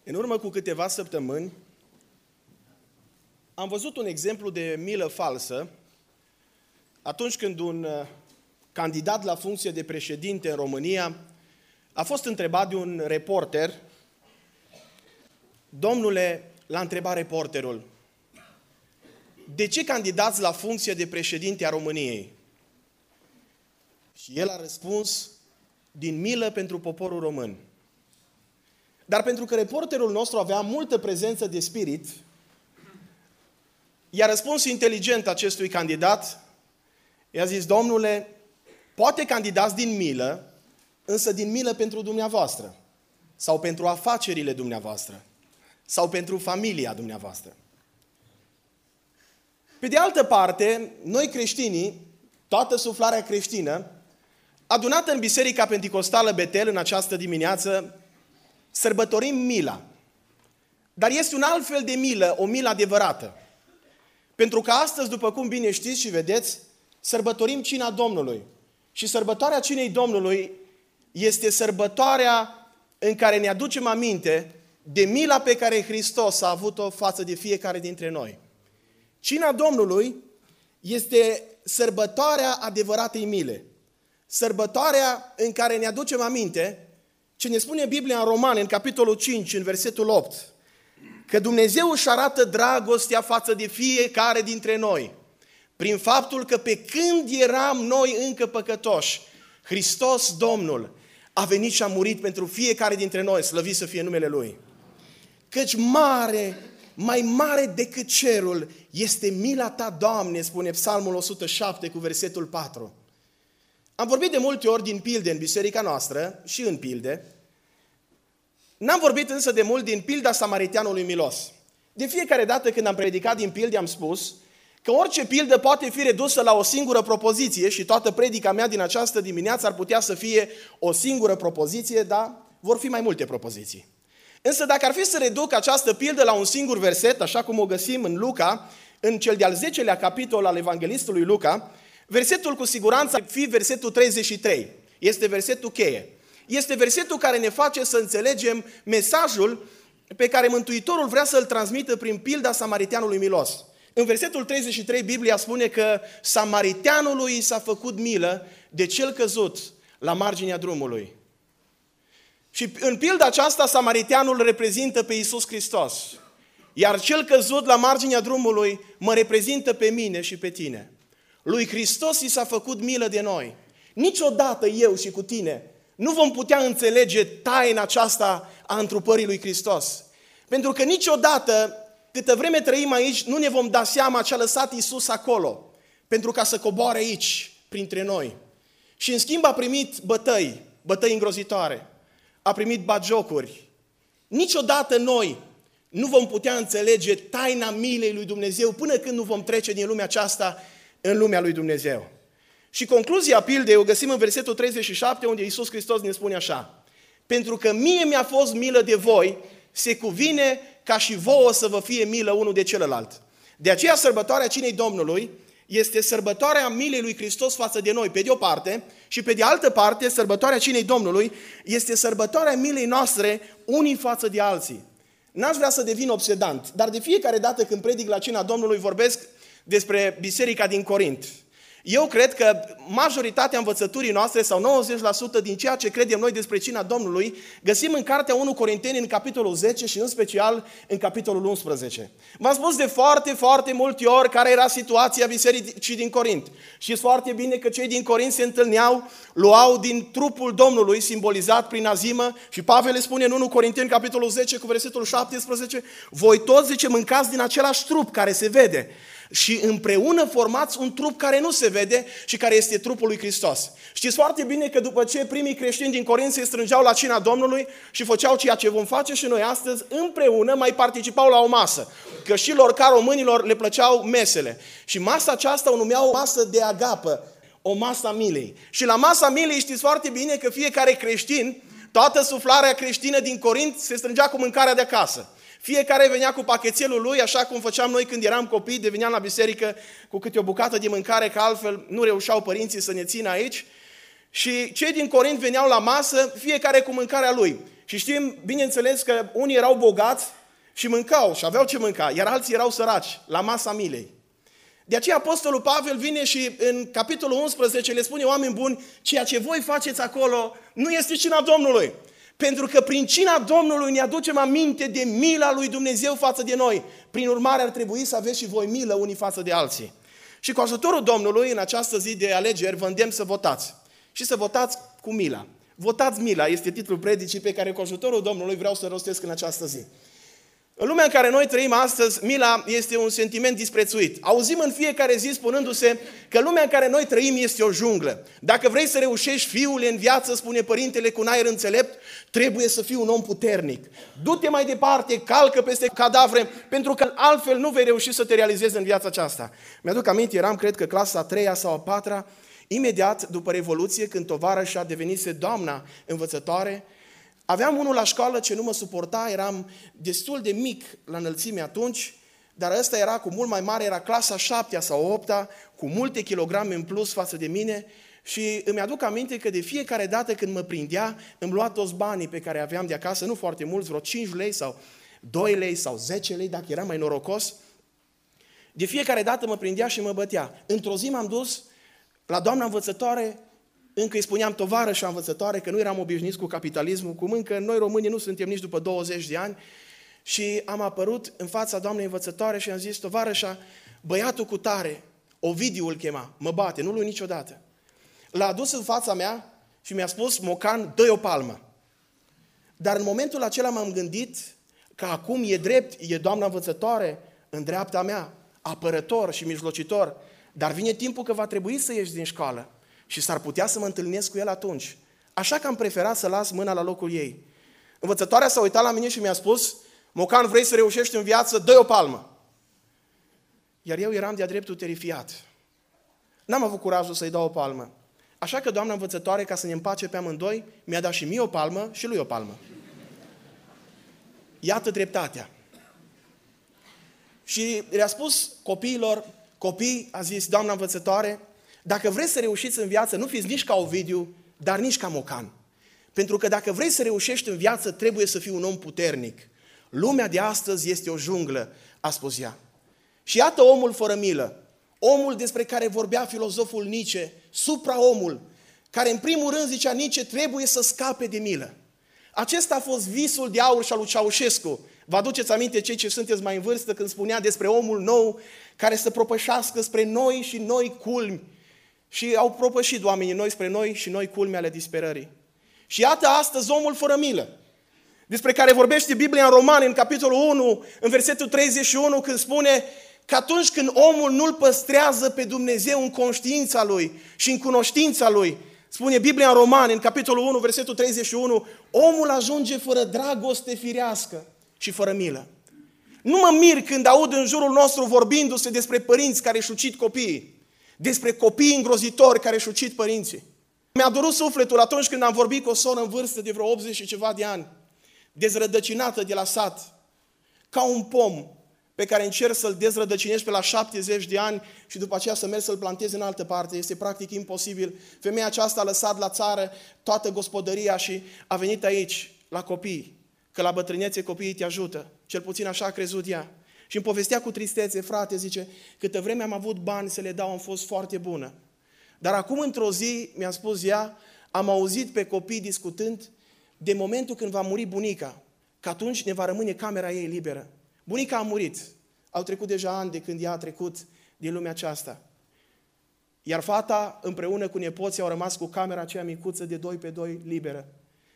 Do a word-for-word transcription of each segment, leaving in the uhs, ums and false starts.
În urmă cu câteva săptămâni am văzut un exemplu de milă falsă atunci când un candidat la funcție de președinte în România a fost întrebat de un reporter. Domnule, l-a întrebat reporterul, de ce candidați la funcție de președinte a României? Și el a răspuns, din milă pentru poporul român. Dar pentru că reporterul nostru avea multă prezență de spirit, i-a răspuns inteligent acestui candidat, i-a zis, domnule, poate candidați din milă, însă din milă pentru dumneavoastră, sau pentru afacerile dumneavoastră, sau pentru familia dumneavoastră. Pe de altă parte, noi creștinii, toată suflarea creștină, adunată în Biserica Penticostală Betel în această dimineață, sărbătorim mila. Dar este un alt fel de milă, o milă adevărată. Pentru că astăzi, după cum bine știți și vedeți, sărbătorim cina Domnului. Și sărbătoarea cinei Domnului este sărbătoarea în care ne aducem aminte de mila pe care Hristos a avut-o față de fiecare dintre noi. Cina Domnului este sărbătoarea adevăratei mile. Sărbătoarea în care ne aducem aminte ce ne spune Biblia în Romani, în capitolul cinci, în versetul opt, că Dumnezeu își arată dragostea față de fiecare dintre noi, prin faptul că pe când eram noi încă păcătoși, Hristos, Domnul, a venit și a murit pentru fiecare dintre noi, slăvit să fie numele Lui. Căci mare, mai mare decât cerul, este mila Ta, Doamne, spune Psalmul o sută șapte cu versetul patru. Am vorbit de multe ori din pilde în biserica noastră și în pilde. N-am vorbit însă de mult din pilda samariteanului milos. De fiecare dată când am predicat din pilde am spus că orice pildă poate fi redusă la o singură propoziție și toată predica mea din această dimineață ar putea să fie o singură propoziție, dar vor fi mai multe propoziții. Însă dacă ar fi să reduc această pildă la un singur verset, așa cum o găsim în Luca, în cel de-al zecelea capitol al evanghelistului Luca, versetul cu siguranță ar fi versetul treizeci și trei. Este versetul cheie. Este versetul care ne face să înțelegem mesajul pe care Mântuitorul vrea să-l transmită prin pilda samariteanului milos. În versetul treizeci și trei Biblia spune că samariteanului s-a făcut milă de cel căzut la marginea drumului. Și în pilda aceasta samariteanul reprezintă pe Iisus Hristos. Iar cel căzut la marginea drumului mă reprezintă pe mine și pe tine. Lui Hristos i s-a făcut milă de noi. Niciodată eu și cu tine nu vom putea înțelege taina aceasta a întrupării lui Hristos. Pentru că niciodată, câtă vreme trăim aici, nu ne vom da seama ce a lăsat Iisus acolo, pentru ca să coboare aici, printre noi. Și în schimb a primit bătăi, bătăi îngrozitoare, a primit batjocuri. Niciodată noi nu vom putea înțelege taina milei lui Dumnezeu până când nu vom trece din lumea aceasta în lumea lui Dumnezeu. Și concluzia pildei o găsim în versetul treizeci și șapte, unde Iisus Hristos ne spune așa: pentru că mie mi-a fost milă de voi, se cuvine ca și vouă să vă fie milă unul de celălalt. De aceea sărbătoarea cinei Domnului este sărbătoarea milei lui Hristos față de noi, pe de o parte, și pe de altă parte, sărbătoarea cinei Domnului este sărbătoarea milei noastre unii față de alții. N-aș vrea să devin obsedant, dar de fiecare dată când predic la cina Domnului vorbesc despre biserica din Corint. Eu cred că majoritatea învățăturii noastre, sau nouăzeci la sută din ceea ce credem noi despre cina Domnului, găsim în cartea unu Corinteni, în capitolul zece și în special în capitolul unsprezece. V-am spus de foarte, foarte multe ori care era situația bisericii din Corint. Știți foarte bine că cei din Corint se întâlneau, luau din trupul Domnului, simbolizat prin azimă, și Pavel le spune în unu Corinteni, capitolul zece, cu versetul șaptesprezece, voi toți, zice, mâncați din același trup care se vede. Și împreună formați un trup care nu se vede și care este trupul lui Hristos. Știți foarte bine că după ce primii creștini din Corint se strângeau la cina Domnului și făceau ceea ce vom face și noi astăzi, împreună mai participau la o masă. Că și lor ca românilor le plăceau mesele. Și masa aceasta o numeau o masă de agapă, o masă a milei. Și la masa milei știți foarte bine că fiecare creștin, toată suflarea creștină din Corint se strângea cu mâncarea de acasă. Fiecare venea cu pachetelul lui, așa cum făceam noi când eram copii, de veneam la biserică cu câte o bucată de mâncare, că altfel nu reușeau părinții să ne țină aici. Și cei din Corint veneau la masă, fiecare cu mâncarea lui. Și știm, bineînțeles, că unii erau bogați și mâncau și aveau ce mânca, iar alții erau săraci, la masa milei. De aceea Apostolul Pavel vine și în capitolul unsprezece le spune: oameni buni, ceea ce voi faceți acolo nu este cina Domnului. Pentru că prin cina Domnului ne aducem aminte de mila lui Dumnezeu față de noi. Prin urmare ar trebui să aveți și voi milă unii față de alții. Și cu ajutorul Domnului, în această zi de alegeri, vă îndemn să votați. Și să votați cu mila. Votați mila, este titlul predicii pe care cu ajutorul Domnului vreau să rostesc în această zi. În lumea în care noi trăim astăzi, mila este un sentiment disprețuit. Auzim în fiecare zi spunându-se că lumea în care noi trăim este o junglă. Dacă vrei să reușești, fiule, în viață, spune părintele cu un aer înțelept, trebuie să fii un om puternic. Du-te mai departe, calcă peste cadavre, pentru că altfel nu vei reuși să te realizezi în viața aceasta. Mi-aduc aminte, eram, cred că, clasa a treia sau a patra, imediat după Revoluție, când tovarășa devenise doamna învățătoare. Aveam unul la școală ce nu mă suporta, eram destul de mic la înălțime atunci, dar ăsta era cu mult mai mare, era clasa șaptea sau opta, cu multe kilograme în plus față de mine și îmi aduc aminte că de fiecare dată când mă prindea, îmi lua toți banii pe care aveam de acasă, nu foarte mulți, vreo cinci lei sau doi lei sau zece lei, dacă eram mai norocos. De fiecare dată mă prindea și mă bătea. Într-o zi m-am dus la doamna învățătoare. Încă îi spuneam tovarășa învățătoare că nu eram obișnuiți cu capitalismul, cum încă noi românii nu suntem nici după douăzeci de ani. Și am apărut în fața doamnei învățătoare și am zis: tovarășa, băiatul cu tare, Ovidiu îl chema, mă bate, nu lui niciodată. L-a adus în fața mea și mi-a spus: Mocan, dă-i o palmă. Dar în momentul acela m-am gândit că acum e drept, e doamna învățătoare în dreapta mea, apărător și mijlocitor, dar vine timpul că va trebui să ieși din școală. Și s-ar putea să mă întâlnesc cu el atunci. Așa că am preferat să las mâna la locul ei. Învățătoarea s-a uitat la mine și mi-a spus: Mocan, vrei să reușești în viață? Dă-i o palmă. Iar eu eram de-a dreptul terifiat. N-am avut curajul să-i dau o palmă. Așa că doamna învățătoare, ca să ne împace pe amândoi, mi-a dat și mie o palmă și lui o palmă. Iată dreptatea. Și le-a spus copiilor: copii, a zis doamna învățătoare, dacă vreți să reușiți în viață, nu fiți nici ca Ovidiu, dar nici ca Mocan. Pentru că dacă vrei să reușești în viață, trebuie să fii un om puternic. Lumea de astăzi este o junglă, a spus ea. Și iată omul fără milă, omul despre care vorbea filozoful Nietzsche, supraomul, care în primul rând, zicea Nietzsche, trebuie să scape de milă. Acesta a fost visul de aur și al lui Ceaușescu. Vă aduceți aminte, cei ce sunteți mai în vârstă, când spunea despre omul nou care să propășească spre noi și noi culmi. Și au propășit oamenii noi spre noi și noi culme ale disperării. Și iată astăzi omul fără milă, despre care vorbește Biblia în Romani, în capitolul unu, în versetul treizeci și unu, când spune că atunci când omul nu-L păstrează pe Dumnezeu în conștiința lui și în cunoștința lui, spune Biblia în Romani, în capitolul unu, versetul treizeci și unu, omul ajunge fără dragoste firească și fără milă. Nu mă mir când aud în jurul nostru vorbindu-se despre părinți care își ucid copiii, despre copii îngrozitori care își ucid părinții. Mi-a durut sufletul atunci când am vorbit cu o soră în vârstă de vreo optzeci și ceva de ani, dezrădăcinată de la sat, ca un pom pe care încerci să-l dezrădăcinești pe la șaptezeci de ani și după aceea să mergi să-l plantezi în altă parte. Este practic imposibil. Femeia aceasta a lăsat la țară toată gospodăria și a venit aici, la copii, că la bătrânețe copiii te ajută. Cel puțin așa a crezut ea. Și îmi povestea cu tristețe: frate, zice, câtă vreme am avut bani să le dau, am fost foarte bună. Dar acum, într-o zi, mi-a spus ea, am auzit pe copii discutând de momentul când va muri bunica, că atunci ne va rămâne camera ei liberă. Bunica a murit. Au trecut deja ani de când ea a trecut din lumea aceasta. Iar fata, împreună cu nepoții, au rămas cu camera aceea micuță de doi pe doi liberă.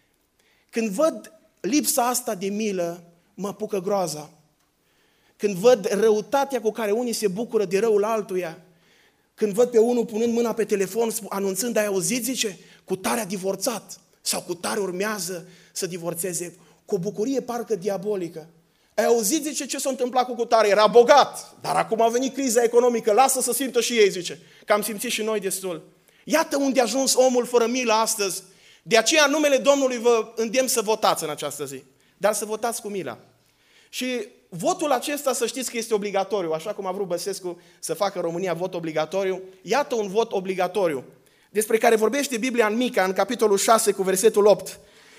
Când văd lipsa asta de milă, mă apucă groaza. Când văd răutatea cu care unii se bucură de răul altuia, când văd pe unul punând mâna pe telefon, anunțând: ai auzit, zice, cu tare a divorțat sau cu tare urmează să divorțeze, cu o bucurie parcă diabolică. Ai auzit, zice, ce s-a întâmplat cu cutare? Era bogat, dar acum a venit criza economică, lasă să simtă și ei, zice, că am simțit și noi destul. Iată unde a ajuns omul fără milă astăzi. De aceea, în numele Domnului, vă îndemn să votați în această zi, dar să votați cu mila. Și votul acesta, să știți că este obligatoriu, așa cum a vrut Băsescu să facă România vot obligatoriu. Iată un vot obligatoriu, despre care vorbește Biblia în Mica, în capitolul șase, cu versetul opt.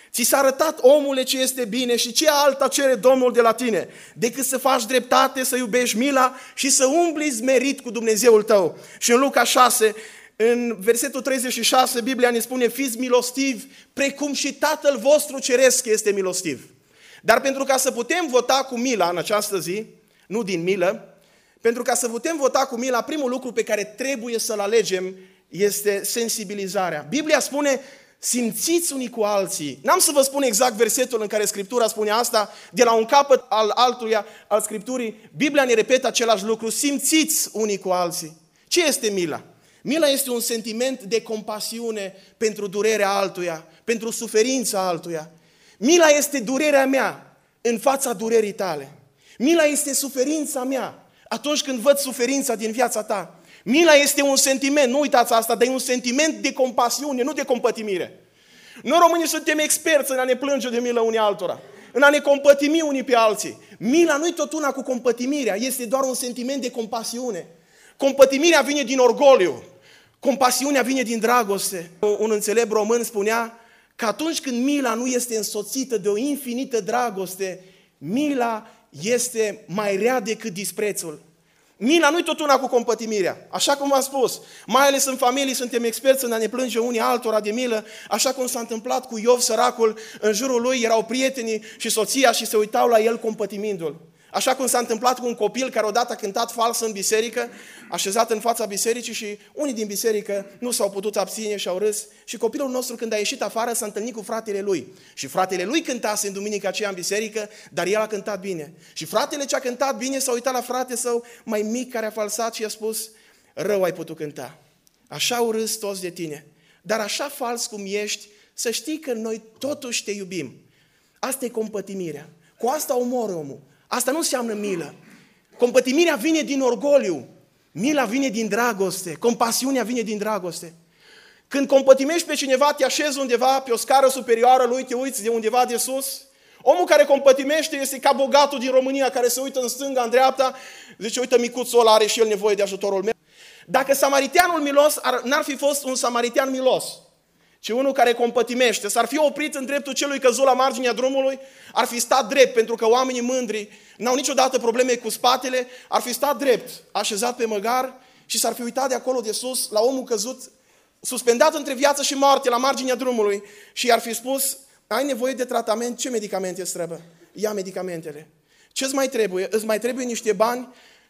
Ți s-a arătat, omule, ce este bine și ce alta cere Domnul de la tine, decât să faci dreptate, să iubești mila și să umbli zmerit cu Dumnezeul tău. Și în Luca șase, în versetul treizeci și șase, Biblia ne spune, fiți milostivi, precum și Tatăl vostru ceresc este milostiv. Dar pentru ca să putem vota cu mila în această zi, nu din milă, pentru ca să putem vota cu mila, primul lucru pe care trebuie să-l alegem este sensibilizarea. Biblia spune, simțiți unii cu alții. N-am să vă spun exact versetul în care Scriptura spune asta, de la un capăt al altuia, al Scripturii, Biblia ne repetă același lucru, simțiți unii cu alții. Ce este mila? Mila este un sentiment de compasiune pentru durerea altuia, pentru suferința altuia. Mila este durerea mea în fața durerii tale. Mila este suferința mea atunci când văd suferința din viața ta. Mila este un sentiment, nu uitați asta, dar e un sentiment de compasiune, nu de compătimire. Noi românii suntem experți în a ne plânge de milă unii altora, în a ne compătimi unii pe alții. Mila nu e tot una cu compătimirea, este doar un sentiment de compasiune. Compătimirea vine din orgoliu, compasiunea vine din dragoste. Un înțelept român spunea că atunci când mila nu este însoțită de o infinită dragoste, mila este mai rea decât disprețul. Mila nu-i tot una cu compătimirea, așa cum am spus, mai ales în familie suntem experți în a ne plânge unii altora de milă, așa cum s-a întâmplat cu Iov săracul, în jurul lui erau prietenii și soția și se uitau la el compătimindu-l. Așa cum s-a întâmplat cu un copil care odată a cântat fals în biserică, așezat în fața bisericii și unii din biserică nu s-au putut abține și au râs. Și copilul nostru când a ieșit afară s-a întâlnit cu fratele lui. Și fratele lui cântase în duminica aceea în biserică, dar el a cântat bine. Și fratele ce a cântat bine s-a uitat la frate său mai mic care a falsat și a spus, rău ai putut cânta. Așa au râs toți de tine. Dar așa fals cum ești, să știi că noi totuși te iubim. Asta e compătimirea. Cu asta omoră omul. Asta nu înseamnă milă. Compătimirea vine din orgoliu. Mila vine din dragoste. Compasiunea vine din dragoste. Când compătimești pe cineva, te așezi undeva pe o scară superioară lui, te uiți de undeva de sus. Omul care compătimește este ca bogatul din România care se uită în stânga, în dreapta, zice, uite, micuțul ăla are și el nevoie de ajutorul meu. Dacă samariteanul milos ar, n-ar fi fost un samaritean milos, ci unul care compătimește, s-ar fi oprit în dreptul celui căzut la marginea drumului, ar fi stat drept, pentru că oamenii mândri n-au niciodată probleme cu spatele, ar fi stat drept, așezat pe măgar și s-ar fi uitat de acolo de sus la omul căzut, suspendat între viață și moarte la marginea drumului și i-ar fi spus, ai nevoie de tratament, ce medicamente îți trebuie? Ia medicamentele. Ce-ți mai trebuie? Îți mai trebuie niște bani?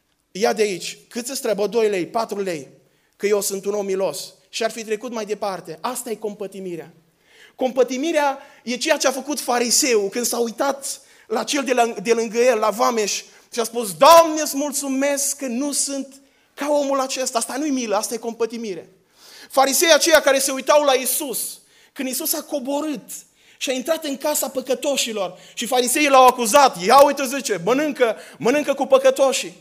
Ia de aici. Cât îți trebuie? doi lei, patru lei. Că eu sunt un om milos. Și ar fi trecut mai departe. Asta e compătimirea. Compătimirea e ceea ce a făcut fariseul când s-a uitat la cel de, la, de lângă el, la vameș, și a spus, Doamne, îți mulțumesc că nu sunt ca omul acesta. Asta nu-i milă, asta e compătimire. Fariseii aceia care se uitau la Iisus, când Iisus a coborât și a intrat în casa păcătoșilor și fariseii l-au acuzat, ia uite, zice, mănâncă, mănâncă cu păcătoșii.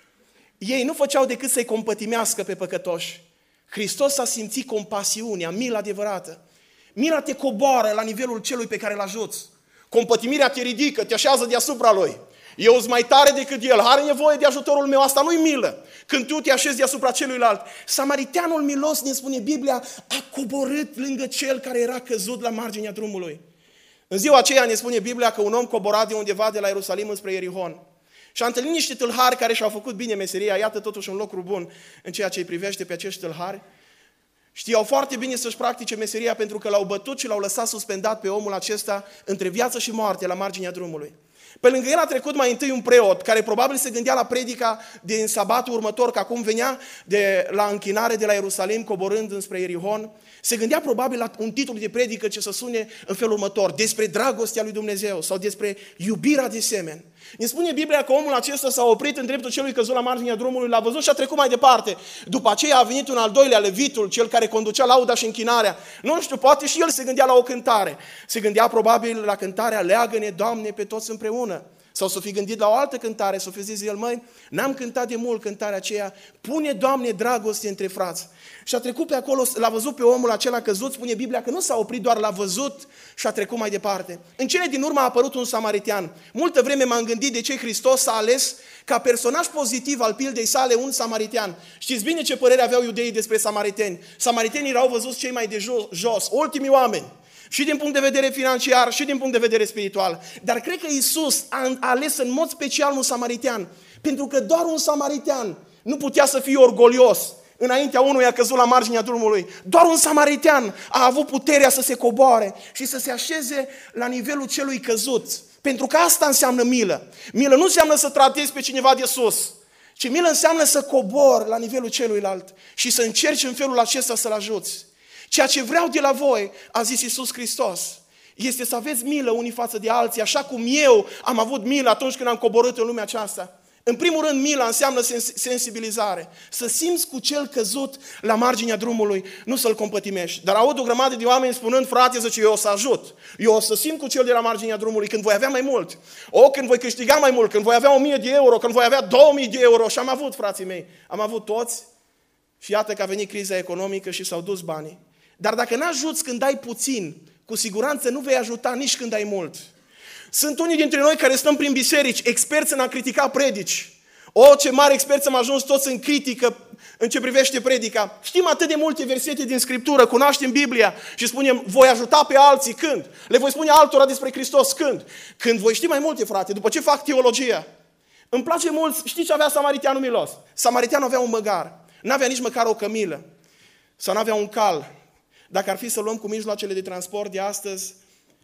Ei nu făceau decât să-i compătimească pe păcătoși. Hristos a simțit compasiunea, mila adevărată. Mila te coboară la nivelul celui pe care îl ajuți. Compătimirea te ridică, te așează deasupra lui. Eu sunt mai tare decât el, are nevoie de ajutorul meu, asta nu-i milă. Când tu te așezi deasupra celuilalt. Samariteanul milos, ne spune Biblia, a coborât lângă cel care era căzut la marginea drumului. În ziua aceea ne spune Biblia că un om cobora de undeva de la Ierusalim înspre Ierihon. Și a întâlnit niște tâlhari care și-au făcut bine meseria, iată totuși un lucru bun în ceea ce îi privește pe acești tâlhari. Știau foarte bine să-și practice meseria pentru că l-au bătut și l-au lăsat suspendat pe omul acesta între viață și moarte la marginea drumului. Pe lângă el a trecut mai întâi un preot care probabil se gândea la predica din sabatul următor, că acum venea de la închinare de la Ierusalim coborând înspre Ierihon. Se gândea probabil la un titlu de predică ce să sune în felul următor, despre dragostea lui Dumnezeu sau despre iubirea de semeni. Ne spune Biblia că omul acesta s-a oprit în dreptul celui căzut la marginea drumului, l-a văzut și a trecut mai departe. După aceea a venit un al doilea, levitul, cel care conducea lauda și închinarea. Nu știu, poate și el se gândea la o cântare. Se gândea probabil la cântarea Leagă-ne, Doamne, pe toți împreună. Sau s-o fi gândit la o altă cântare, s-o fi zis el, măi, n-am cântat de mult cântarea aceea, pune, Doamne, dragoste între frați. Și a trecut pe acolo, l-a văzut pe omul acela căzut, spune Biblia că nu s-a oprit, doar l-a văzut și a trecut mai departe. În cele din urmă a apărut un samaritean. Multă vreme m-am gândit de ce Hristos s-a ales ca personaj pozitiv al pildei sale un samaritean. Știți bine ce părere aveau iudeii despre samariteni. Samaritenii erau văzuți cei mai de jos, ultimii oameni. Și din punct de vedere financiar, și din punct de vedere spiritual. Dar cred că Iisus a ales în mod special un samaritean. Pentru că doar un samaritean nu putea să fie orgolios înaintea unuia căzut la marginea drumului. Doar un samaritean a avut puterea să se coboare și să se așeze la nivelul celui căzut. Pentru că asta înseamnă milă. Milă nu înseamnă să tratezi pe cineva de sus, ci milă înseamnă să cobori la nivelul celuilalt și să încerci în felul acesta să-l ajuți. Ceea ce vreau de la voi, a zis Iisus Hristos, este să aveți milă unii față de alții, așa cum eu am avut milă atunci când am coborât în lumea aceasta. În primul rând, mila înseamnă sensibilizare. Să simți cu cel căzut la marginea drumului, nu să-l compătimești. Dar aud o grămadă de oameni spunând, frate, zice, eu o să ajut. Eu o să simt cu cel de la marginea drumului când voi avea mai mult. O, când voi câștiga mai mult, când voi avea o mie de euro, când voi avea două mii de euro. Și am avut, frații mei, am avut toți. Și iată că a venit criza economică și s-au dus banii. Dar dacă n-ajuți când ai puțin, cu siguranță nu vei ajuta nici când ai mult. Sunt unii dintre noi care stăm prin biserici, experți în a critica predici. O, ce mari experți am ajuns toți în critică în ce privește predica. Știm atât de multe versete din Scriptură, cunoaștem Biblia și spunem, voi ajuta pe alții când? Le voi spune altora despre Hristos când? Când voi ști mai multe, frate, după ce fac teologia. Îmi place mult, știi ce avea samariteanul milos? Samariteanul avea un măgar, n-avea nici măcar o cămilă sau n-avea un cal. Dacă ar fi să luăm cu mijloacele de transport de astăzi,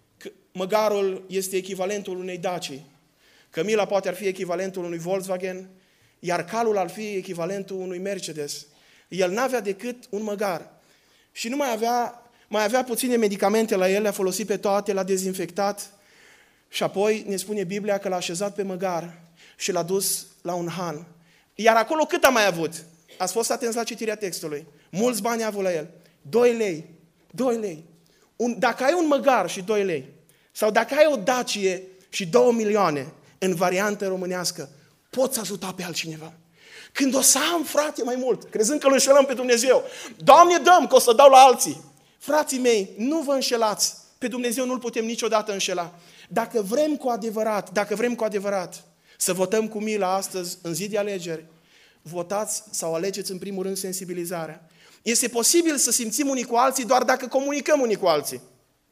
măgarul este echivalentul unei Daci. Cămila poate ar fi echivalentul unui Volkswagen, iar calul ar fi echivalentul unui Mercedes. El n-avea decât un măgar. Și nu mai avea, mai avea puține medicamente la el, le-a folosit pe toate, l-a dezinfectat și apoi ne spune Biblia că l-a așezat pe măgar și l-a dus la un han. Iar acolo cât a mai avut? Ați fost atenți la citirea textului. Mulți bani a avut la el. Doi lei. Doi lei. Un, dacă ai un măgar și doi lei, sau dacă ai o Dacie și două milioane în variantă românească, poți ajuta pe altcineva. Când o să am, frate, mai mult, crezând că îl înșelăm pe Dumnezeu, Doamne, dăm că o să dau la alții. Frații mei, nu vă înșelați. Pe Dumnezeu nu-L putem niciodată înșela. Dacă vrem cu adevărat, dacă vrem cu adevărat să votăm cu milă astăzi, în zi de alegeri, votați sau alegeți în primul rând sensibilizarea. Este posibil să simțim unii cu alții doar dacă comunicăm unii cu alții.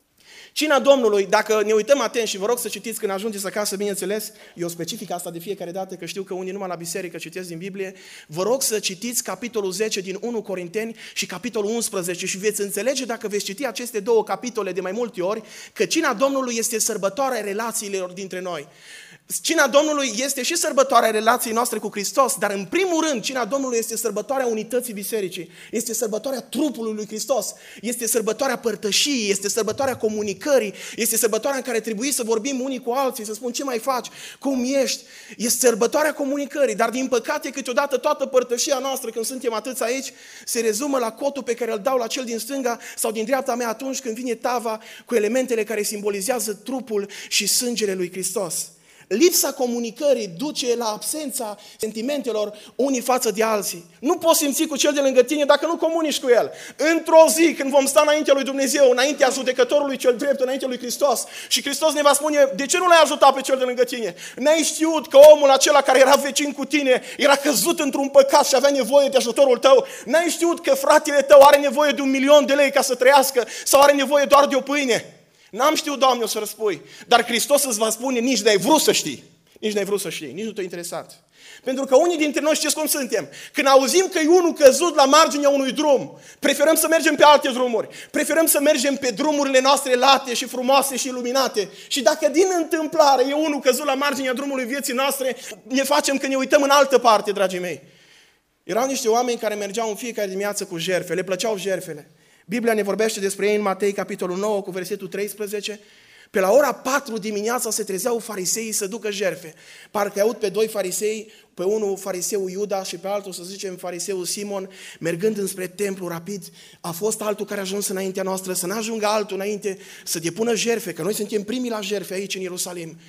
Cina Domnului, dacă ne uităm atent și vă rog să citiți când ajungeți acasă, bineînțeles, eu specific asta de fiecare dată, că știu că unii numai la biserică citesc din Biblie, vă rog să citiți capitolul zece din unu Corinteni și capitolul unsprezece și veți înțelege, dacă veți citi aceste două capitole de mai multe ori, că cina Domnului este sărbătoarea relațiilor dintre noi. Cina Domnului este și sărbătoarea relației noastre cu Hristos, dar în primul rând, cina Domnului este sărbătoarea unității bisericii, este sărbătoarea trupului lui Hristos, este sărbătoarea părtășiei, este sărbătoarea comunicării, este sărbătoarea în care trebuie să vorbim unii cu alții, să spun ce mai faci, cum ești, este sărbătoarea comunicării, dar din păcate câteodată toată părtășia noastră, când suntem atâți aici, se rezumă la cotul pe care îl dau la cel din stânga sau din dreapta mea atunci când vine tava cu elementele care simbolizează trupul și sângele lui Hristos. Lipsa comunicării duce la absența sentimentelor unii față de alții. Nu poți simți cu cel de lângă tine dacă nu comunici cu el. Într-o zi, când vom sta înaintea lui Dumnezeu, înaintea judecătorului cel drept, înaintea lui Hristos, și Hristos ne va spune, de ce nu l-ai ajutat pe cel de lângă tine? N-ai știut că omul acela care era vecin cu tine era căzut într-un păcat și avea nevoie de ajutorul tău? N-ai știut că fratele tău are nevoie de un milion de lei ca să trăiască sau are nevoie doar de o pâine? N-am știut, Doamne, o să răspui. Dar Hristos îți va spune, nici n-ai vrut să știi. Nici n-ai vrut să știi, nici nu te-a interesat. Pentru că unii dintre noi știți cum suntem. Când auzim că e unul căzut la marginea unui drum, preferăm să mergem pe alte drumuri. Preferăm să mergem pe drumurile noastre late și frumoase și iluminate. Și dacă din întâmplare e unul căzut la marginea drumului vieții noastre, ne facem că ne uităm în altă parte, dragii mei. Erau niște oameni care mergeau în fiecare dimineață cu jerfe, le plăceau jerfele. Biblia ne vorbește despre ei în Matei, capitolul nouă, cu versetul treisprezece. Pe la ora patru dimineața se trezeau fariseii să ducă jerfe. Parcă aud pe doi farisei, pe unul fariseul Iuda și pe altul, să zicem, fariseul Simon, mergând înspre templu rapid. A fost altul care a ajuns înaintea noastră, să n-ajungă altul înainte să depună jerfe, că noi suntem primii la jerfe aici în Ierusalim.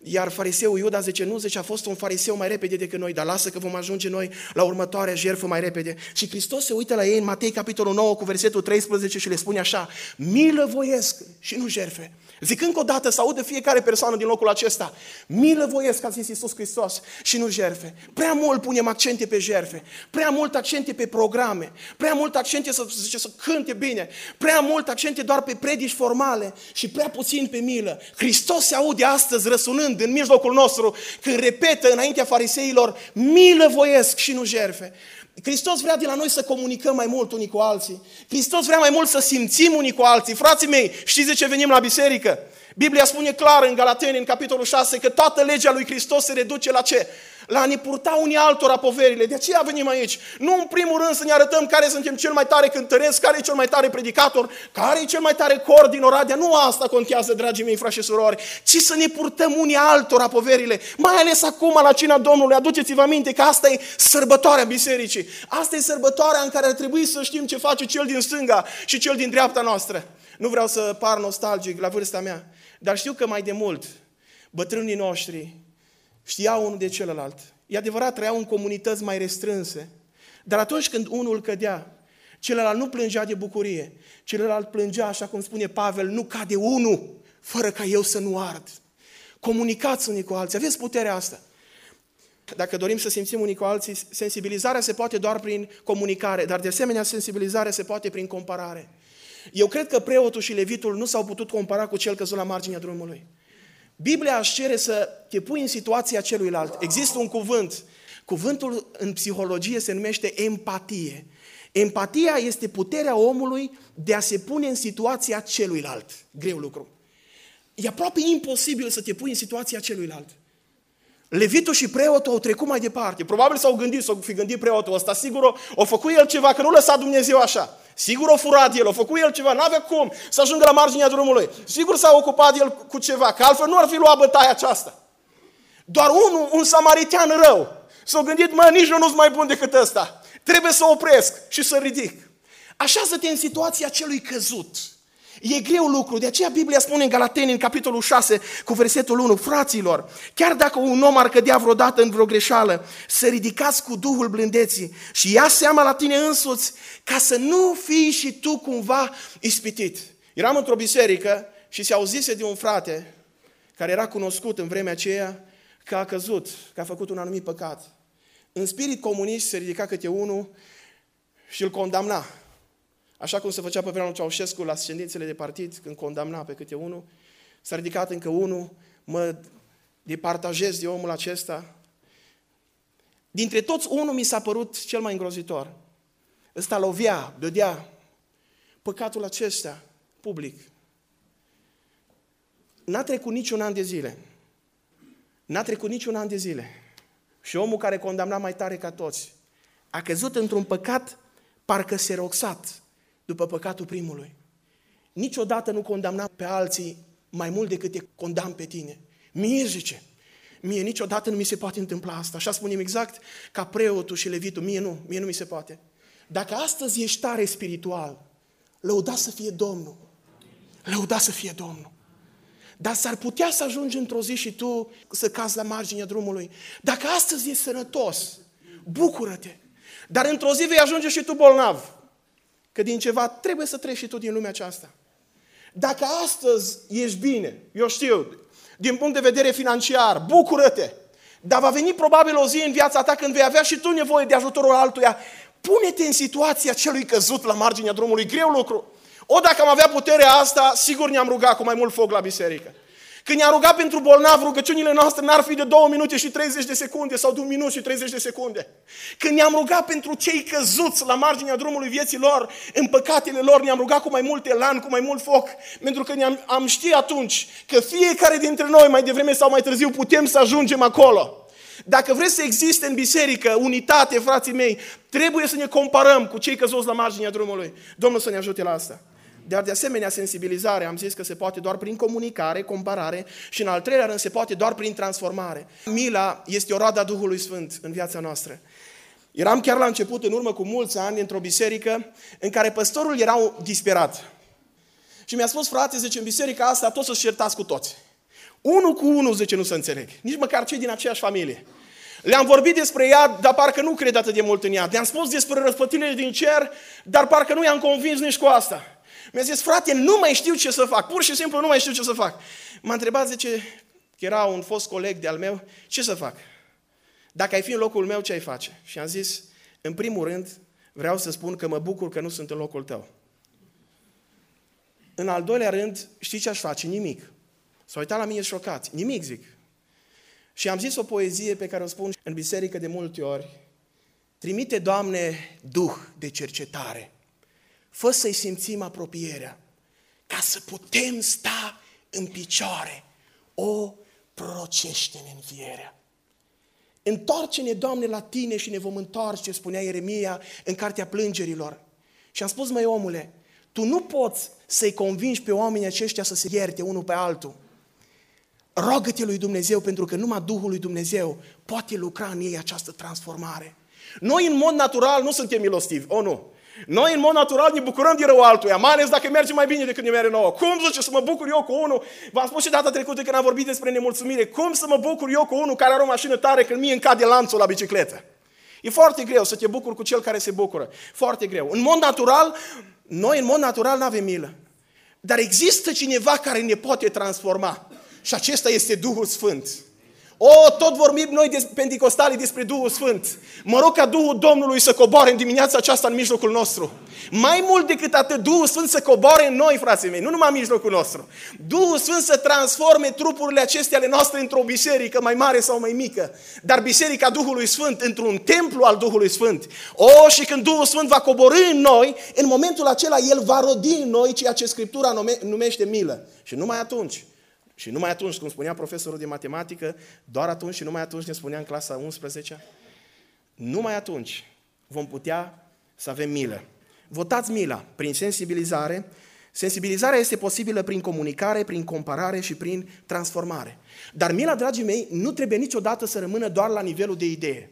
Iar fariseul Iuda zice, nu, zice, a fost un fariseu mai repede decât noi, dar lasă că vom ajunge noi la următoarea jertfă mai repede. Și Hristos se uită la ei în Matei, capitolul nouă, cu versetul treisprezece și le spune așa, milă voiesc și nu jertfe. Zic încă o dată, să audă fiecare persoană din locul acesta, milă voiesc, a zis Iisus Hristos, și nu jertfe. Prea mult punem accente pe jertfe, prea mult accente pe programe, prea mult accente să, zice, să cânte bine, prea mult accente doar pe predici formale și prea puțin pe milă. Hristos se aude astăzi răsunând în mijlocul nostru când repetă înaintea fariseilor, milă voiesc și nu jertfe. Hristos vrea de la noi să comunicăm mai mult unii cu alții. Hristos vrea mai mult să simțim unii cu alții. Frații mei, știți de ce venim la biserică? Biblia spune clar în Galateni, în capitolul șase, că toată legea lui Hristos se reduce la ce? La a ne purta unii altora poverile. De aceea venim aici. Nu în primul rând să ne arătăm care suntem cel mai tare cântăresc, care e cel mai tare predicator, care e cel mai tare cor din Oradea. Nu asta contează, dragii mei, frați și surori, ci să ne purtăm unii altora poverile. Mai ales acum la cina Domnului. Aduceți-vă aminte că asta e sărbătoarea bisericii. Asta e sărbătoarea în care ar trebui să știm ce face cel din stânga și cel din dreapta noastră. Nu vreau să par nostalgic la vârsta mea, dar știu că mai de mult bătrânii noștri știau unul de celălalt. E adevărat, trăiau în comunități mai restrânse, dar atunci când unul cădea, celălalt nu plângea de bucurie, celălalt plângea, așa cum spune Pavel, nu cade unul fără ca eu să nu ard. Comunicați unii cu alții, aveți puterea asta. Dacă dorim să simțim unii cu alții, sensibilizarea se poate doar prin comunicare, dar de asemenea sensibilizarea se poate prin comparare. Eu cred că preotul și levitul nu s-au putut compara cu cel căzut la marginea drumului. Biblia își cere să te pui în situația celuilalt. Există un cuvânt. Cuvântul în psihologie se numește empatie. Empatia este puterea omului de a se pune în situația celuilalt. Greu lucru. E aproape imposibil să te pui în situația celuilalt. Levitul și preotul au trecut mai departe. Probabil s-au gândit, s-au fi gândit preotul ăsta. Sigur o, o făcut el ceva, că nu lăsa Dumnezeu așa. Sigur o furat el, o făcut el ceva, n-avea cum să ajungă la marginea drumului. Sigur s-a ocupat el cu ceva, că altfel nu ar fi luat bătaia aceasta. Doar unul, un samaritean rău, s-a gândit, mă, nici eu nu-s mai bun decât ăsta. Trebuie să opresc și să ridic. Așează-te în situația celui căzut. E greu lucru, de aceea Biblia spune în Galateni, în capitolul șase, cu versetul unu, fraților, chiar dacă un om ar cădea vreodată în vreo greșeală, să ridicați cu Duhul blândeții și ia seama la tine însuți, ca să nu fii și tu cumva ispitit. Eram într-o biserică și se auzise de un frate care era cunoscut în vremea aceea că a căzut, că a făcut un anumit păcat. În spirit comunist se ridica câte unul și îl condamna. Așa cum se făcea pe vremea Ceaușescu la ascendențele de partid, când condamna pe câte unul, s-a ridicat încă unul, mă departajez de omul acesta. Dintre toți, unul mi s-a părut cel mai îngrozitor. Ăsta lovea, dădea păcatul acesta public. N-a trecut niciun an de zile. N-a trecut niciun an de zile. Și omul care condamna mai tare ca toți a căzut într-un păcat parcă seroxat după păcatul primului. Niciodată nu condamna pe alții mai mult decât te condamn pe tine. Mie, zice, mie niciodată nu mi se poate întâmpla asta. Așa spunem exact ca preotul și levitul. Mie nu, mie nu mi se poate. Dacă astăzi ești tare spiritual, lăuda să fie Domnul. Lăuda să fie Domnul. Dar s-ar putea să ajungi într-o zi și tu să cazi la marginea drumului. Dacă astăzi ești sănătos, bucură-te. Dar într-o zi vei ajunge și tu bolnav. Că din ceva trebuie să treci și tu din lumea aceasta. Dacă astăzi ești bine, eu știu, din punct de vedere financiar, bucură-te. Dar va veni probabil o zi în viața ta când vei avea și tu nevoie de ajutorul altuia. Pune-te în situația celui căzut la marginea drumului. Greu lucru. O, dacă am avea puterea asta, sigur ne-am rugat cu mai mult foc la biserică. Când ne-am rugat pentru bolnav, rugăciunile noastre n-ar fi de două minute și treizeci de secunde sau de un minut și treizeci de secunde. Când ne-am rugat pentru cei căzuți la marginea drumului vieții lor, în păcatele lor, ne-am rugat cu mai mult elan, cu mai mult foc, pentru că ne-am am ști atunci că fiecare dintre noi, mai devreme sau mai târziu, putem să ajungem acolo. Dacă vreți să existe în biserică unitate, frații mei, trebuie să ne comparăm cu cei căzuți la marginea drumului. Domnul să ne ajute la asta. Dar de asemenea, sensibilizarea, am zis că se poate doar prin comunicare, comparare și în al treilea rând se poate doar prin transformare. Mila este o roadă a Duhului Sfânt în viața noastră. Eram chiar la început, în urmă cu mulți ani, într-o biserică în care păstorul era disperat. Și mi-a spus, frate, zice, în biserica asta toți să-și certați cu toți. Unul cu unul, zice, nu se înțeleg. Nici măcar cei din aceeași familie. Le-am vorbit despre ea, dar parcă nu cred atât de mult în ea. Le-am spus despre răspătirile din cer, dar parcă nu i-am convins nici cu asta. Mi-a zis, frate, nu mai știu ce să fac. Pur și simplu nu mai știu ce să fac. M-a întrebat, zice, că era un fost coleg de-al meu, ce să fac? Dacă ai fi în locul meu, ce ai face? Și am zis, în primul rând, vreau să spun că mă bucur că nu sunt în locul tău. În al doilea rând, știi ce aș face? Nimic. S-a uitat la mine șocat. Nimic, zic. Și am zis o poezie pe care o spun în biserică de multe ori. Trimite, Doamne, duh de cercetare. Fă să-i simțim apropierea, ca să putem sta în picioare. O, prorocește-ne învierea. Întoarce-ne, Doamne, la Tine și ne vom întoarce, spunea Ieremia în Cartea Plângerilor. Și am spus, măi omule, tu nu poți să-i convingi pe oamenii aceștia să se ierte unul pe altul. Rogă-te lui Dumnezeu, pentru că numai Duhul lui Dumnezeu poate lucra în ei această transformare. Noi în mod natural nu suntem milostivi, o nu. Noi în mod natural ne bucurăm de rău altuia, mai ales dacă merge mai bine decât ne merge nouă. Cum zice să mă bucur eu cu unul? V-am spus și data trecută când am vorbit despre nemulțumire. Cum să mă bucur eu cu unul care are o mașină tare când mie îmi cade lanțul la bicicletă? E foarte greu să te bucuri cu cel care se bucură. Foarte greu. În mod natural, noi în mod natural nu avem milă. Dar există cineva care ne poate transforma. Și acesta este Duhul Sfânt. O, tot vorbim noi de penticostali despre Duhul Sfânt. Mă rog ca Duhul Domnului să coboare în dimineața aceasta în mijlocul nostru. Mai mult decât atât, Duhul Sfânt să coboare în noi, frații mei, nu numai în mijlocul nostru. Duhul Sfânt să transforme trupurile acestea ale noastre într-o biserică mai mare sau mai mică. Dar biserica Duhului Sfânt într-un templu al Duhului Sfânt. O, și când Duhul Sfânt va coborî în noi, în momentul acela El va rodi în noi ceea ce Scriptura numește milă. Și numai atunci. Și numai atunci, cum spunea profesorul de matematică, doar atunci și numai atunci ne spunea în clasa a unsprezecea, numai atunci vom putea să avem milă. Votați mila prin sensibilizare. Sensibilizarea este posibilă prin comunicare, prin comparare și prin transformare. Dar mila, dragii mei, nu trebuie niciodată să rămână doar la nivelul de idee.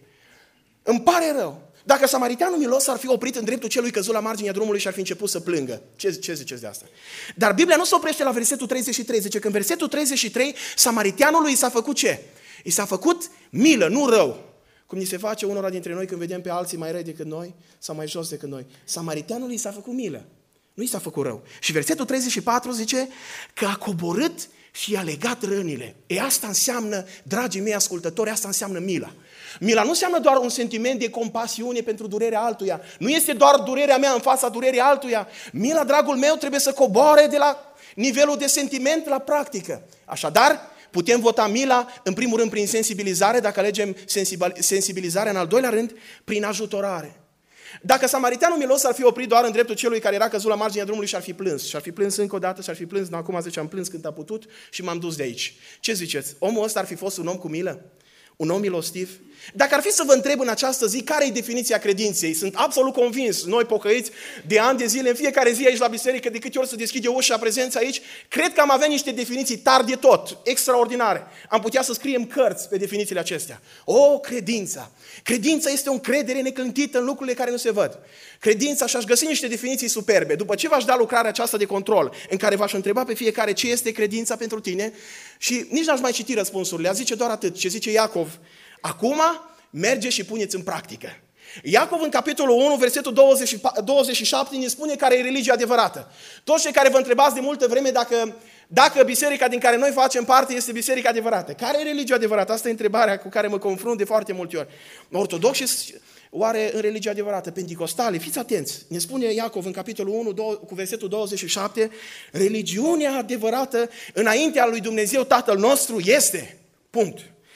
Îmi pare rău. Dacă samariteanul milos ar fi oprit în dreptul celui căzut la marginea drumului și ar fi început să plângă. Ce, ce ziceți de asta? Dar Biblia nu se oprește la versetul treizeci și trei. Zice că în versetul treizeci și trei, samariteanului i s-a făcut ce? I s-a făcut milă, nu rău. Cum ni se face unora dintre noi când vedem pe alții mai răi decât noi sau mai jos decât noi. Samariteanului i s-a făcut milă. Nu i s-a făcut rău. Și versetul treizeci și patru zice că a coborât și i-a legat rănile. E asta înseamnă, dragii mei ascultători, asta înseamnă mila. Mila nu înseamnă doar un sentiment de compasiune pentru durerea altuia. Nu este doar durerea mea în fața durerii altuia. Mila, dragul meu, trebuie să coboare de la nivelul de sentiment la practică. Așadar, putem vota mila, în primul rând, prin sensibilizare, dacă alegem sensibilizarea, în al doilea rând, prin ajutorare. Dacă samariteanul milos ar fi oprit doar în dreptul celui care era căzut la marginea drumului și ar fi plâns, și ar fi plâns încă o dată, și ar fi plâns, no, acum zice, am plâns când a putut și m-am dus de aici. Ce ziceți? Omul ăsta ar fi fost un om cu milă? Un om milostiv? Dacă ar fi să vă întreb în această zi care e definiția credinței, sunt absolut convins, noi pocăiți de ani de zile, în fiecare zi aici la biserică, de câte ori să deschide ușa prezența aici, cred că am avea niște definiții tari de tot, extraordinare. Am putea să scriem cărți pe definițiile acestea. O, credința! Credința este o încredere neclintită în lucrurile care nu se văd. Credința, și-aș găsi niște definiții superbe. După ce v-aș da lucrarea aceasta de control, în care v-aș întreba pe fiecare ce este credința pentru tine, și nici n-aș mai citi răspunsurile, a zice doar atât, ce zice Iacov. Acum merge și puneți în practică. Iacov în capitolul unu, versetul douăzeci și șapte, ne spune care e religia adevărată. Toți cei care vă întrebați de multă vreme dacă, dacă biserica din care noi facem parte este biserica adevărată. Care e religia adevărată? Asta e întrebarea cu care mă confrunt de foarte multe ori. Ortodoxi oare în religia adevărată? Penticostale? Fiți atenți. Ne spune Iacov în capitolul unu, cu versetul douăzeci și șapte, religiunea adevărată înaintea lui Dumnezeu Tatăl nostru este, punct,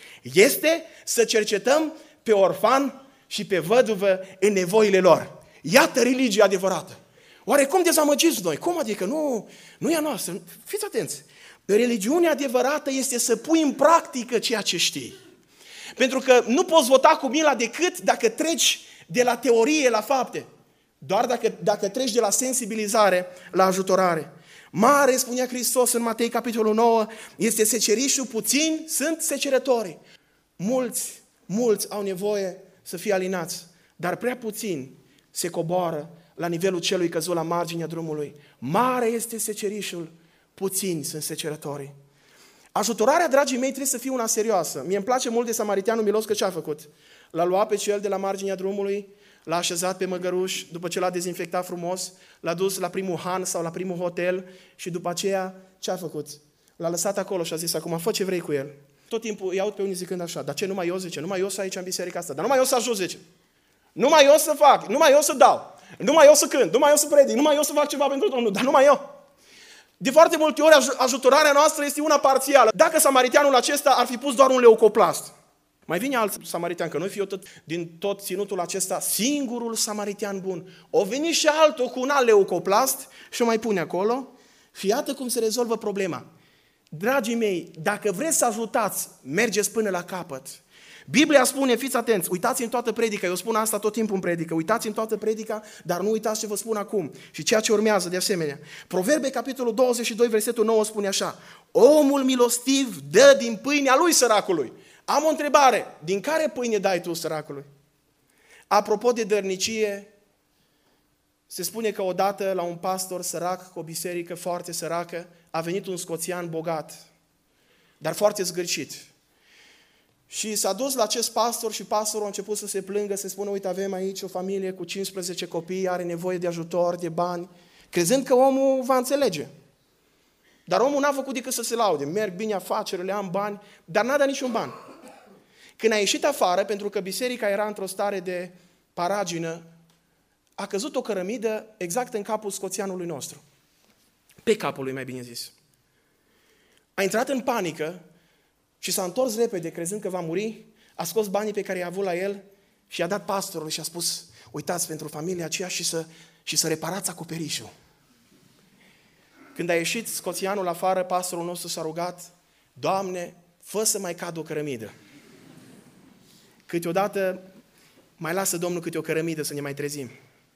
este să cercetăm pe orfan și pe văduvă în nevoile lor. Iată religia adevărată. Oare cum dezamăgiți noi? Cum adică? Nu, nu e a noastră. Fiți atenți. Religiunea adevărată este să pui în practică ceea ce știi. Pentru că nu poți vota cu mila decât dacă treci de la teorie la fapte. Doar dacă, dacă treci de la sensibilizare la ajutorare. Mare, spunea Hristos în Matei capitolul nouă, este secerișul, puțini sunt secerătorii. Mulți, mulți au nevoie să fie alinați, dar prea puțini se coboară la nivelul celui căzut la marginea drumului. Mare este secerișul, puțini sunt secerătorii. Ajutorarea, dragii mei, trebuie să fie una serioasă. Mie îmi place mult de samariteanul milos, că ce a făcut? L-a luat pe cel de la marginea drumului, l-a așezat pe măgăruș, după ce l-a dezinfectat frumos, l-a dus la primul han sau la primul hotel și după aceea ce a făcut? L-a lăsat acolo și a zis, acum fă ce vrei cu el. Tot timpul îi aud pe unii zicând așa, dar ce, numai eu, zice, numai eu să aici în biserica asta, dar numai eu să ajut, zice. Numai eu să fac, numai eu să dau, numai eu să cânt, numai eu să predic, numai eu să fac ceva pentru Domnul, dar numai eu. De foarte multe ori ajutorarea noastră este una parțială. Dacă samariteanul acesta ar fi pus doar un leucoplast, mai vine alt samaritean, că noi fie tot, din tot ținutul acesta singurul samaritean bun. O veni și altul cu un alt leucoplast și o mai pune acolo. Și iată cum se rezolvă problema. Dragii mei, dacă vreți să ajutați, mergeți până la capăt. Biblia spune, fiți atenți, uitați în toată predica, eu spun asta tot timpul în predică, uitați în toată predica, dar nu uitați ce vă spun acum și ceea ce urmează de asemenea. Proverbe, capitolul douăzeci și doi, versetul nouă spune așa, omul milostiv dă din pâinea lui săracului. Am o întrebare, din care pâine dai tu săracului? Apropo de dărnicie, se spune că odată la un pastor sărac, cu o biserică foarte săracă, a venit un scoțian bogat, dar foarte zgârcit. Și s-a dus la acest pastor și pastorul a început să se plângă, să spună, uite, avem aici o familie cu cincisprezece copii, are nevoie de ajutor, de bani, crezând că omul va înțelege. Dar omul n-a făcut decât să se laude, merg bine afacerile, am bani, dar n-a dat niciun ban. Când a ieșit afară, pentru că biserica era într-o stare de paragină, a căzut o cărămidă exact în capul scoțianului nostru. Pe capul lui, mai bine zis. A intrat în panică și s-a întors repede, crezând că va muri, a scos banii pe care i-a avut la el și i-a dat pastorului și a spus, uitați pentru familia aceea și să, și să reparați acoperișul. Când a ieșit scoțianul afară, pastorul nostru s-a rugat, Doamne, fă să mai cadă o cărămidă. Câteodată mai lasă Domnul câte o cărămidă să ne mai trezim.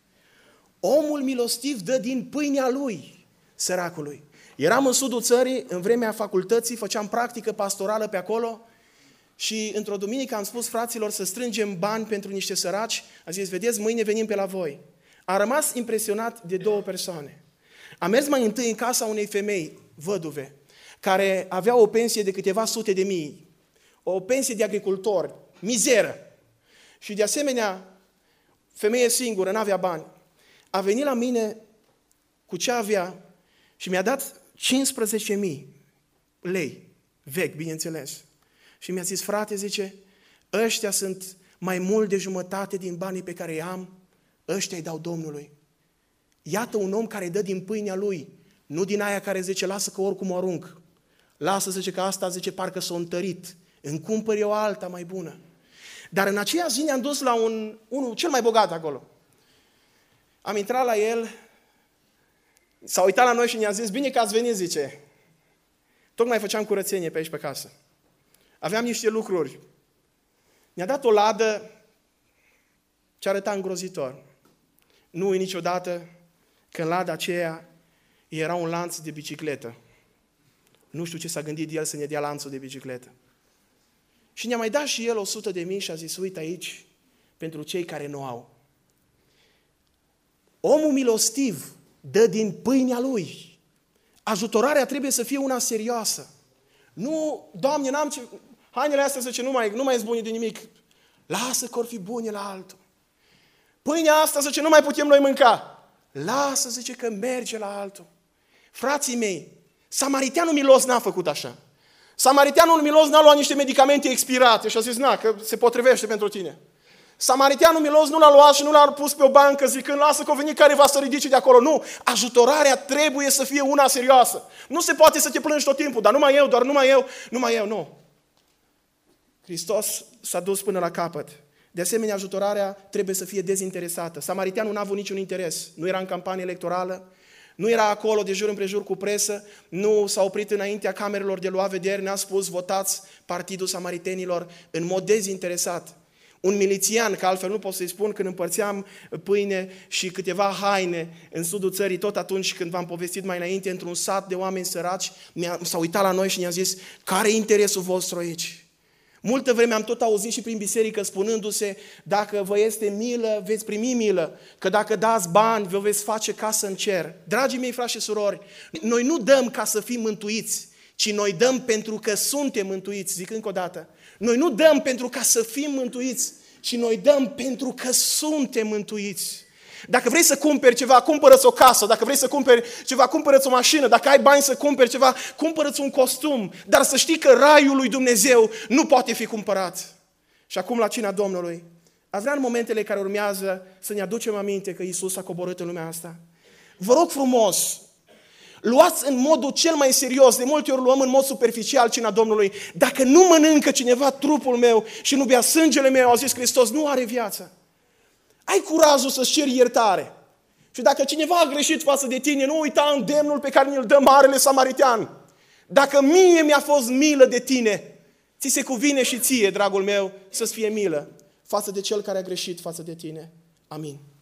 Omul milostiv dă din pâinea lui, săracului. Eram în sudul țării, în vremea facultății, făceam practică pastorală pe acolo și într-o duminică am spus fraților să strângem bani pentru niște săraci. A zis, vedeți, mâine venim pe la voi. Am rămas impresionat de două persoane. Am mers mai întâi în casa unei femei, văduve, care avea o pensie de câteva sute de mii, o pensie de agricultor, mizeră. Și de asemenea, femeie singură, n-avea bani. A venit la mine cu ce avea și mi-a dat cincisprezece mii lei, vechi, bineînțeles. Și mi-a zis, frate, zice, ăștia sunt mai mult de jumătate din banii pe care îi am, ăștia îi dau Domnului. Iată un om care dă din pâinea lui, nu din aia care zice, lasă că oricum o arunc. Lasă, zice, că asta, zice, parcă s-a întărit. Îmi cumpăr eu alta mai bună. Dar în aceea zi ne-am dus la un, unul cel mai bogat acolo. Am intrat la el, s-a uitat la noi și ne-a zis, bine că ați venit, zice. Tocmai făceam curățenie pe aici pe casă. Aveam niște lucruri. Ne-a dat o ladă ce arăta îngrozitor. Nu uit niciodată că în lada aceea era un lanț de bicicletă. Nu știu ce s-a gândit el să ne dea lanțul de bicicletă. Și ne-a mai dat și el o sută de mii și a zis, uite aici, pentru cei care nu au. Omul milostiv dă din pâinea lui. Ajutorarea trebuie să fie una serioasă. Nu, Doamne, n-am ce... Hainele astea, zice, nu mai, nu mai zbuni de nimic. Lasă că or fi bune la altul. Pâinea asta, zice, nu mai putem noi mânca. Lasă, zice, că merge la altul. Frații mei, samariteanul milos n-a făcut așa. Samariteanul milos n-a luat niște medicamente expirate și a zis, na, că se potrivește pentru tine. Samariteanul milos nu l-a luat și nu l-a pus pe o bancă zicând, lasă că o veni care va să ridice de acolo. Nu, ajutorarea trebuie să fie una serioasă. Nu se poate să te plângi tot timpul, dar numai eu, doar numai eu, numai eu, nu. Hristos s-a dus până la capăt. De asemenea, ajutorarea trebuie să fie dezinteresată. Samariteanul n-a avut niciun interes. Nu era în campanie electorală, nu era acolo de jur împrejur cu presă, nu s-a oprit înaintea camerelor de luat vederi, n-a spus votați Partidul Samaritenilor în mod dezinteresat. Un milițian, că altfel nu pot să-i spun, când împărțeam pâine și câteva haine în sudul țării, tot atunci când v-am povestit mai înainte, într-un sat de oameni săraci, s-a uitat la noi și ne-a zis, care e interesul vostru aici? Multă vreme am tot auzit și prin biserică spunându-se, dacă vă este milă, veți primi milă, că dacă dați bani, vă veți face casă în cer. Dragii mei frați și surori, noi nu dăm ca să fim mântuiți, ci noi dăm pentru că suntem mântuiți. Zic încă o dată. Noi nu dăm pentru ca să fim mântuiți, ci noi dăm pentru că suntem mântuiți. Dacă vrei să cumperi ceva, cumpără-ți o casă. Dacă vrei să cumperi ceva, cumpără-ți o mașină. Dacă ai bani să cumperi ceva, cumpără-ți un costum. Dar să știi că raiul lui Dumnezeu nu poate fi cumpărat. Și acum la cina Domnului, aș vrea în momentele care urmează să ne aducem aminte că Iisus a coborât în lumea asta. Vă rog frumos, luați în modul cel mai serios, de multe ori luăm în mod superficial cina Domnului. Dacă nu mănâncă cineva trupul meu și nu bea sângele meu, a zis Hristos, nu are viață. Ai curajul să-ți ceri iertare. Și dacă cineva a greșit față de tine, nu uita îndemnul pe care ne-l dă Marele Samaritean. Dacă mie mi-a fost milă de tine, ți se cuvine și ție, dragul meu, să-ți fie milă față de cel care a greșit față de tine. Amin.